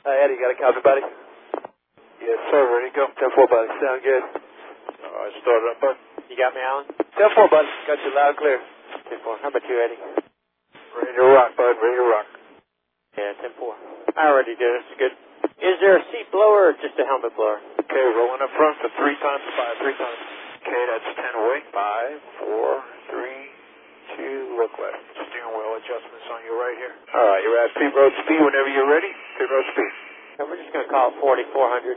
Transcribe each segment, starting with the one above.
Eddie, got a copy, buddy? Yes, sir. Ready to go. 10-4, buddy. Sound good. All right, start it up, bud. You got me, Alan? 10-4, buddy. Got you loud and clear. 10-4. How about you, Eddie? Ready to rock, bud. Ready to rock. Yeah, 10-4. I already did. It's good. Is there a seat blower or just a helmet blower? Okay, rolling up front for 3 times 5. 3 times. Okay, that's 10 away. 5, 4, 3, 2, look left. Steering wheel adjustments on your right here. All right, you're at pit road speed whenever you're ready. Pit road speed. And we're just going to call it 4,400.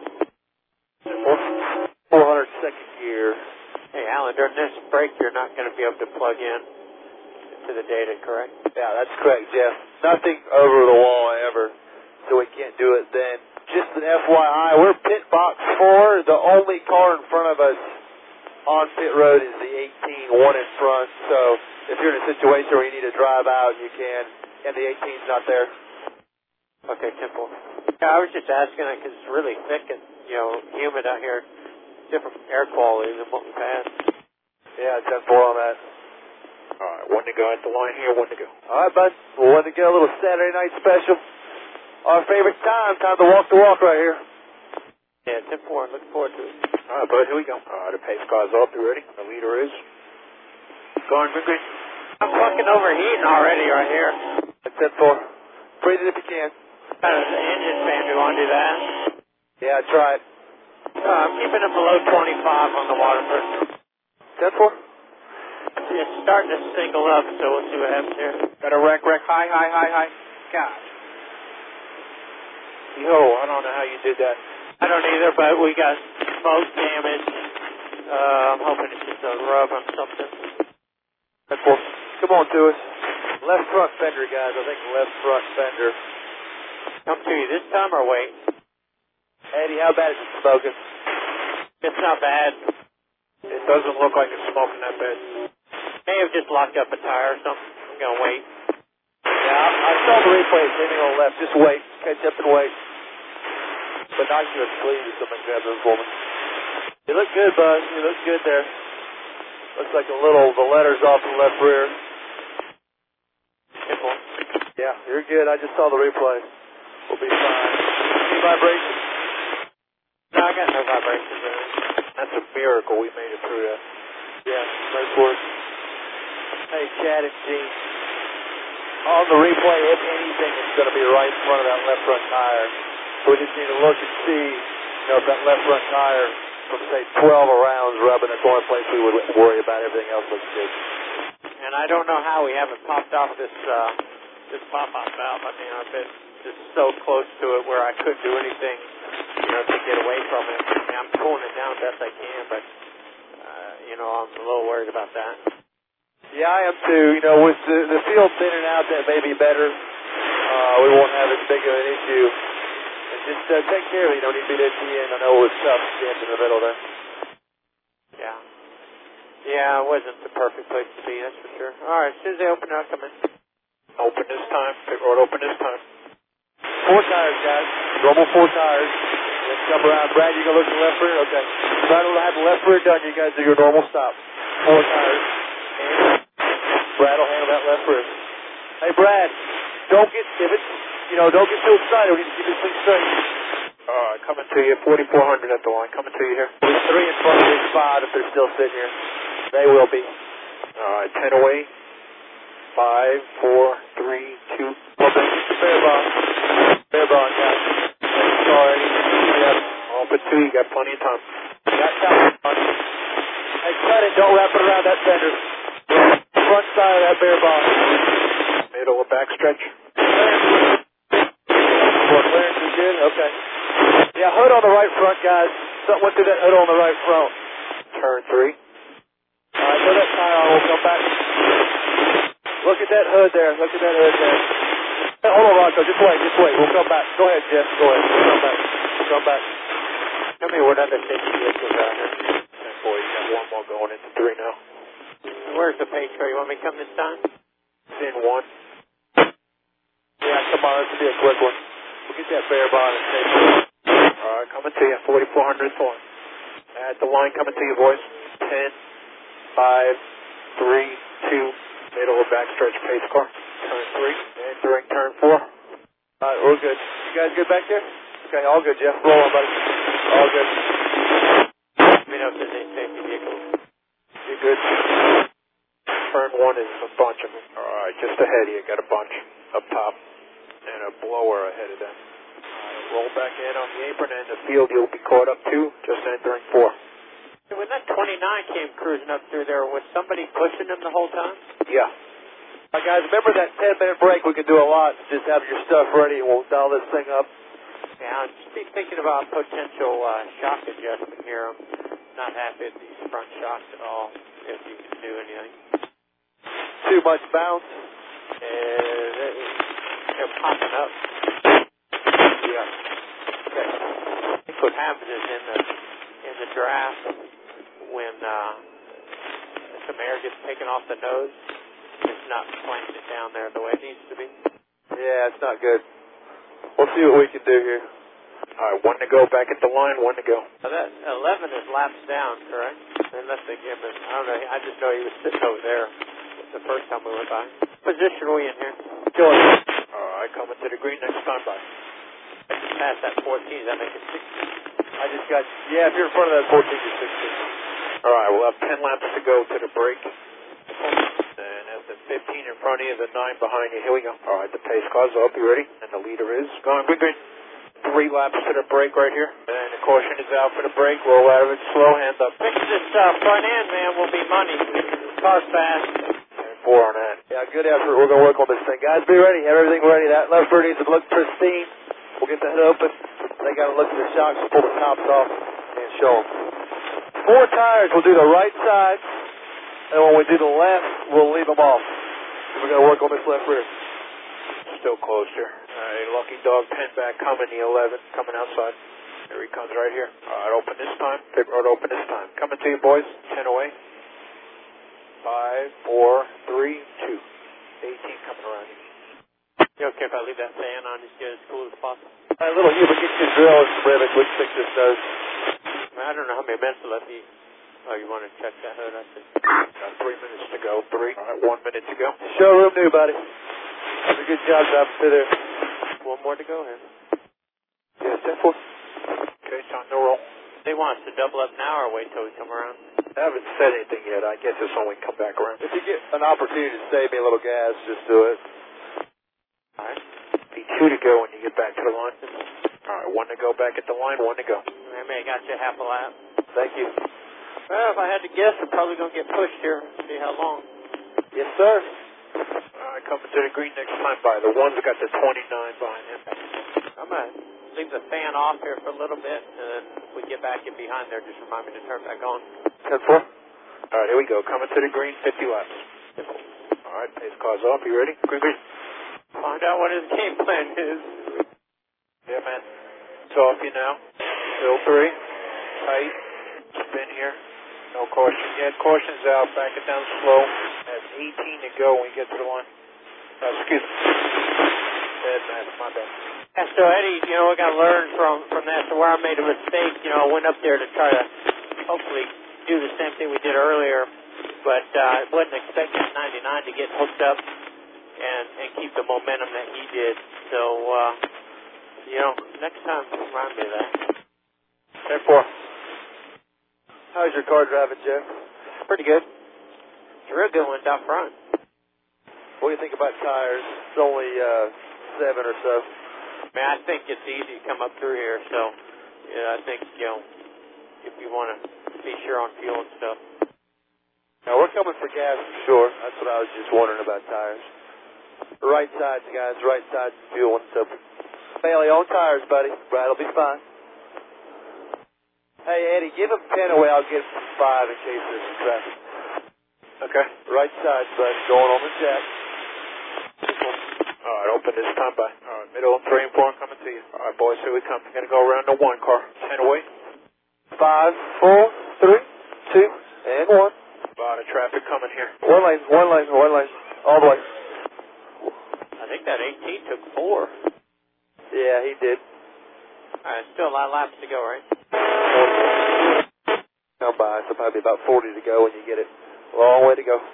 400 second gear. Hey, Alan, during this break, you're not going to be able to plug in to the data, correct? Yeah, that's correct, Jeff. Nothing over the wall ever, so we can't do it then. Just an FYI, we're pit box 4. The only car in front of us on pit road is the 18, one in front. So if you're in a situation where you need to drive out, you can, and the 18's not there. Okay, 10-4. Yeah, I was just asking because it's really thick and, humid out here. Different air quality than what we've had. Yeah, 10-4 on that. All right, 1 to go at the line here, 1 to go. All right, bud. We'll 1 to go. A little Saturday night special. Our favorite time to walk the walk right here. Yeah, 10-4. Looking forward to it. All right, bud, here we go. All right, the pace car's up. You ready? The leader is going green. I'm fucking overheating already right here. 10-4. Breathe it if you can. The engine fan, do you want to do that? Yeah, try it. I'm keeping it below 25 on the water pressure. 10-4. It's starting to single up, so we'll see what happens here. Got a wreck, high. Gosh. Yo, I don't know how you did that. I don't either, but we got smoke damage. I'm hoping it's just a rub on something. 10-4. Come on to us. Left front fender, guys. I think left front fender. Come to you this time or wait? Eddie, how bad is it smoking? It's not bad. It doesn't look like it's smoking that bad. May have just locked up a tire or something. I'm going to wait. Yeah, I saw the replay. It's aiming on the left. Just wait. Catch up and wait. But not your sleeve or something. Grab them for me. You look good, bud. You look good there. Looks like the letters off the left rear. Yeah, you're good. I just saw the replay. We'll be fine. Any vibrations? No, I got no vibrations in it. That's a miracle we made it through that. Yeah, nice work. Hey, Chad and Gene. On the replay, if anything, it's going to be right in front of that left front tire. So we just need to look and see, if that left front tire from, say, 12 rounds rubbing, that's the only place we would worry about. Everything else looks good. And I don't know how we haven't popped off this pop-off valve. I mean, I've been just so close to it where I couldn't do anything, to get away from it. I mean, I'm pulling it down best I can, but, I'm a little worried about that. Yeah, I am too. With the field thinning out, that may be better. We won't have as big of an issue. And just take care of it. You don't need to be at the end. I know it was tough standing in the middle there. Yeah. Yeah, it wasn't the perfect place to be, that's for sure. All right, as soon as they open it, I'll come in. Open this time. Pit road open this time. 4 tires, guys. Normal 4 tires. Let's come around. Brad, you going to look at the left rear? Okay. Brad will have the left rear done. You guys do your normal stop. 4 tires. And Brad will handle that left rear. Hey, Brad, don't get too excited. We need to keep this thing straight. All right, coming to you. 4,400 at the line. Coming to you here. There's 3 in front of this 5 if they're still sitting here. They will be. All right, 10 away. 5, 4, 3, 2. Well, fair bond. Fair bond, guys. Sorry. Yep. Open 2. You got plenty of time. Got time. Hey, cut it. Don't wrap it around that fender. Front side of that bare bond. Middle of back stretch. Clearance is good? Okay. Yeah, hood on the right front, guys. Something went through that hood on the right front. Turn 3. All right, throw that tire on. We'll come back. Look at that hood there. Look at that hood there. Hey, hold on, Rocco. Just wait. We'll come back. Go ahead, Jeff. Go ahead. We'll come back. Tell me what other safety vehicles out here. 10 boy, you got 1 more going into 3 now. Where's the pace car? You want me to come this time? It's in 1. Yeah, come on. This will be a quick one. We'll get that bare bond and take it. All right, coming to you. 4,400 thorn. At the line, coming to you, boys. 10, 5, 3, 2. Middle of backstretch pace car. Turn 3. Entering turn 4. All right, we're good. You guys good back there? Okay, all good, Jeff. Roll on, buddy. All good. Let me know if there's any safety vehicles. You're good. Turn 1 is a bunch of them. All right, just ahead of you, got a bunch up top and a blower ahead of them. Roll back in on the apron and the field you'll be caught up to, just entering 4. When that 29 came cruising up through there, was somebody pushing them the whole time? Yeah. All right, guys, remember that 10-minute break? We can do a lot. Just have your stuff ready and we'll dial this thing up. Yeah, I'm just thinking about potential shock adjustment here. I'm not happy with these front shocks at all, if you can do anything. Too much bounce. They're popping up. Yeah. Okay. I think what happens is in the draft, when some air gets taken off the nose, it's not playing it down there the way it needs to be. Yeah, it's not good. We'll see what we can do here. All right, 1 to go, back at the line, 1 to go. Now that 11 is lapsed down, correct? Unless they give him, I don't know, I just know he was sitting over there the first time we went by. Position are we in here? Go on. All right, coming to the green next time by. I just passed that 14, does that make it 16? I just got, yeah, if you're in front of that 14, you're 16. All right, we'll have 10 laps to go to the break. And at the 15 in front of you, the 9 behind you. Here we go. All right, the pace car's up. You ready? And the leader is going. We're good. 3 laps to the break right here. And the caution is out for the break. Roll out of it slow. Hands up. Fix this front end, man, will be money. Car's fast. And 4 on that. Yeah, good effort. We're going to work on this thing. Guys, be ready. Have everything ready. That left rear needs to look pristine. We'll get the hood open. They got to look at the shocks, pull the tops off, and show them. 4 tires. We'll do the right side. And when we do the left, we'll leave them off. We're going to work on this left rear. Still closed here. All right, Lucky Dog 10 back coming, the 11 coming outside. Here he comes right here. All right, open this time. Pit road open this time. Coming to you, boys. 10 away. 5, 4, 3, 2. 18 coming around you. You okay if I leave that fan on just get as cool as possible? All right, little Hubert, get your drill and some ribbons. We can fix this nose. I don't know how many minutes left. Oh, you want to check that hood? I see. Got 3 minutes to go. 3. All right, 1 minute to go. Showroom new, buddy. That's a good job driving through there. 1 more to go here. Yeah, 10-4. Okay, time to roll. They want us to double up now or wait till we come around? I haven't said anything yet. I guess it's when we come back around. If you get an opportunity to save me a little gas, just do it. All right. Be 2 to go when you get back to the line. All right, 1 to go back at the line, 1 to go. I may have got you half a lap. Thank you. Well, if I had to guess, I'm probably going to get pushed here. See how long. Yes, sir. All right, coming to the green next time by. The one's got the 29 behind him. I'm going to leave the fan off here for a little bit, and then if we get back in behind there, just remind me to turn back on. 10-4. All right, here we go. Coming to the green, 50 laps. All right, pace car's off. You ready? Green, green. Find out what his game plan is. Yeah, man. It's off you now. Fill 3. Tight. Spin here. No caution yet. Caution's out. Back it down slow. That's 18 to go when we get to the line. Excuse me. Bad math. My bad. Yeah, so Eddie, we got to learn from that. So where I made a mistake, I went up there to try to hopefully do the same thing we did earlier, but I wasn't expecting 99 to get hooked up and keep the momentum that he did. So, next time, remind me of that. 10-4. How's your car driving, Jeff? Pretty good. It's a real good one down front. What do you think about tires? It's only 7 or so. Man, I think it's easy to come up through here, so I think, if you want to be sure on fuel and stuff. Now, we're coming for gas for sure. That's what I was just wondering about tires. Right sides, guys. Right sides and fuel and stuff. Bailey, on tires, buddy. Brad'll be fine. Hey, Eddie, give him 10 away. I'll get him 5 in case there's some traffic. Okay. Right sides, buddy. Going on the jack. All right, open this time by. All right, middle 3 and 4 coming to you. All right, boys, here we come. We're going to go around the 1 car. 10 away. 5, 4, 3, 2, and 1. A lot of traffic coming here. One lane. All the way. I think that 18 took 4. Yeah, he did. All right, still a lot of laps to go, right? Come by, so probably about 40 to go when you get it. Long way to go.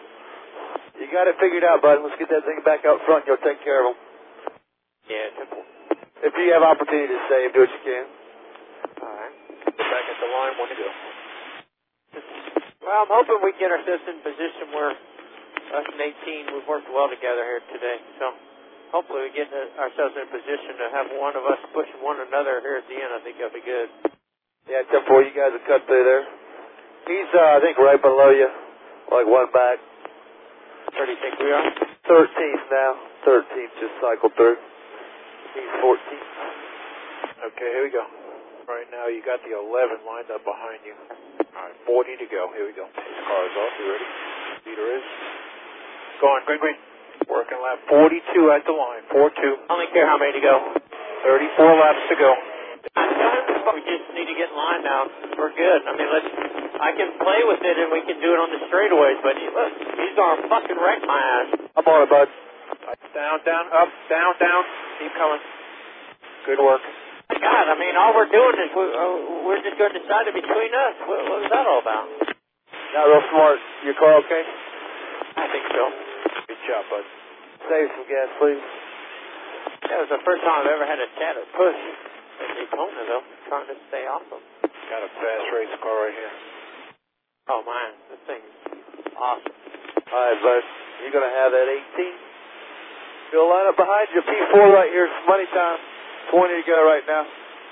You got it figured out, bud. Let's get that thing back out front and you'll take care of them. Yeah, it took If you have opportunity to save, do what you can. All right. Get back at the line, 1 to go. Well, I'm hoping we get ourselves in position where us and 18, we've worked well together here today. So hopefully we get ourselves in a position to have one of us pushing one another here at the end. I think that'll be good. Yeah, 10-4, you guys have cut through there. He's, I think, right below you, like one back. Where do you think we are? 13th now. 13th just cycled through. He's 14th. Okay, here we go. Right now you got the 11 lined up behind you. All right, 40 to go. Here we go. His car is off. You ready? Speeder is. Go on, green. Working lap 42 at the line. 4-2. I don't care how many to go. 34 laps to go. We just need to get in line now. We're good. I mean, I can play with it and we can do it on the straightaways, but look, he's gonna fucking wreck my ass. I'm on it, bud. Down, up, down. Keep coming. Good work. God, I mean, all we're doing is we're just going to decide it between us. What was that all about? Not real smart. Your car okay? I think so. Good job, bud. Save some gas, please. That was the first time I've ever had a chat or push at Daytona, though, trying to stay off them. Got a fast race car right here. Oh, man, this thing's awesome. All right, bud. You're going to have that 18. You'll line up behind you. P4 right here. It's money time. 20 to go right now.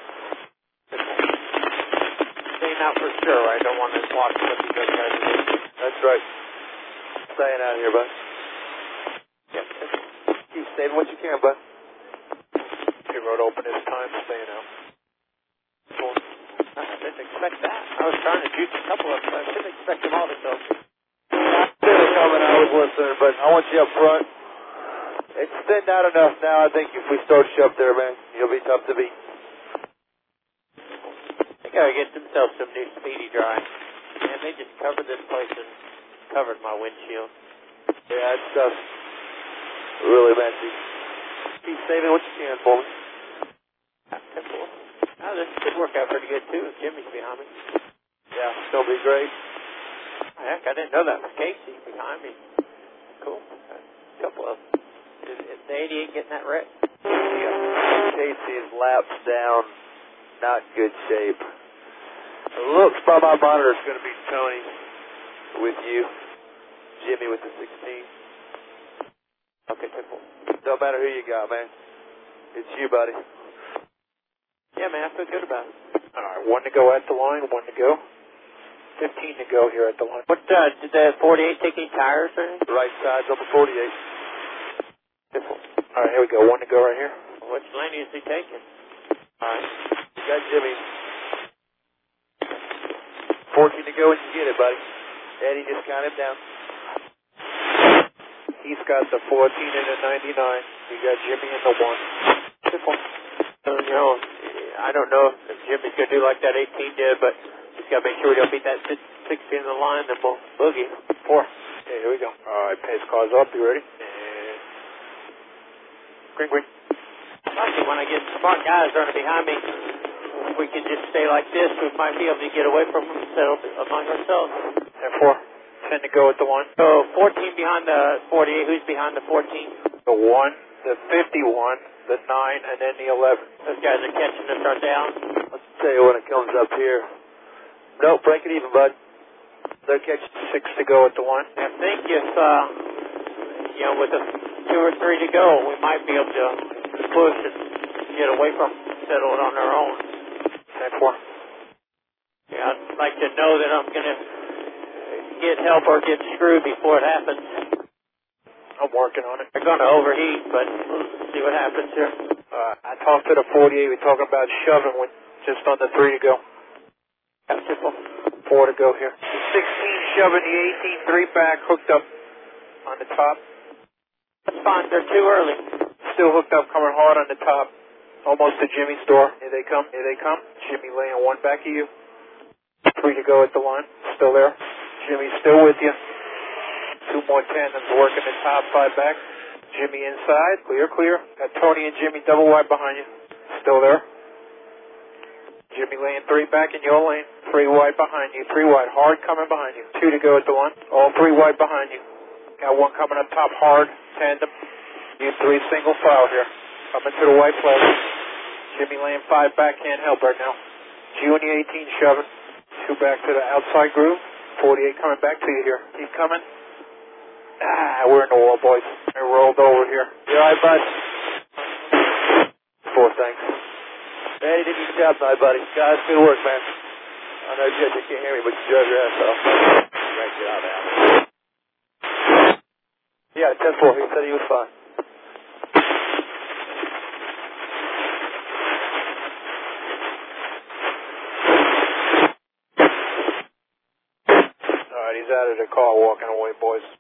Staying out for sure. I don't want to watch what these other guys are doing. That's right. Staying out here, bud. Yep. Keep saving what you can, bud. Pit road open this time. Staying out. I didn't expect that. I was trying to juice a couple of them, but I didn't expect them all to go. I was listening, but I want you up front. It's thinned out enough now. I think if we start you up there, man, you'll be tough to beat. They gotta get themselves some new speedy dry. Man, they just covered this place and covered my windshield. Yeah, it's really messy. Keep saving what you can for me. Simple. Oh, this could work out pretty good too if Jimmy's behind me. Yeah, it's gonna be great. Heck, I didn't know that was Casey behind me. Cool. A couple of them. Is the 88 getting that wreck? Yeah. Casey is laps down, not good shape. It looks by my monitor it's going to be Tony with you, Jimmy with the 16. Okay, simple. Don't matter who you got, man. It's you, buddy. Yeah, man, I feel good about it. All right, 1 to go at the line. 1 to go. 15 to go here at the line. What, did the 48 take any tires or anything? Right side's on the 48. Simple. All right, here we go. 1 to go right here. Which lane is he taking? All right. You got Jimmy. 14 to go when you get it, buddy. Eddie, just count him down. He's got the 14 and the 99. You got Jimmy in the 1. Simple. So, you know, I don't know if Jimmy's going to do like that 18 did, but he's got to make sure we don't beat that 60 in the line, then we'll boogie. 4. Okay, here we go. All right, pace car's up. You ready? And green. Actually, when I get smart guys running behind me, if we can just stay like this, we might be able to get away from them and settle among ourselves. And 4. 10 to go at the line. So 14 behind the 48. Who's behind the 14? The 1, the 51, the 9, and then the 11. Those guys are catching us our down. Let's tell you when it comes up here. Nope, break it even, bud. They're catching 6 to go at the line. I think if, you know, with a 2 or 3 to go, we might be able to push and get away from settle it on our own. 10-4. Yeah, I'd like to know that I'm going to get help or get screwed before it happens. I'm working on it. They're going to overheat, but we'll see what happens here. I talked to the 48. We're talking about shoving with just under 3 to go. That's simple. 4 to go here. 16 shoving the 18 3 back, hooked up on the top. That's fine. They're too early. Still hooked up, coming hard on the top. Almost to Jimmy's door. Here they come. Jimmy laying 1 back of you. 3 to go at the line. Still there. Jimmy's still with you. 2 more tandems working the top 5 back. Jimmy inside. Clear. Got Tony and Jimmy double wide behind you. Still there. Jimmy laying 3 back in your lane. 3 wide behind you. 3 wide. Hard coming behind you. 2 to go at the line. All 3 wide behind you. Got 1 coming up top hard. Tandem. You 3 single file here. Coming to the white flag. Jimmy Lamb 5 back, can't help right now. G-Unit 18 shoving. 2 back to the outside groove. 48 coming back to you here. Keep coming. We're in the wall, boys. I rolled over here. You all right, bud? 4, thanks. Hey, you did your job tonight, buddy. Guys, good work, man. I know you can't hear me, but you drove your ass off. Great job, Al. Yeah, 10-4. He said he was fine. All right, he's out of the car walking away, boys.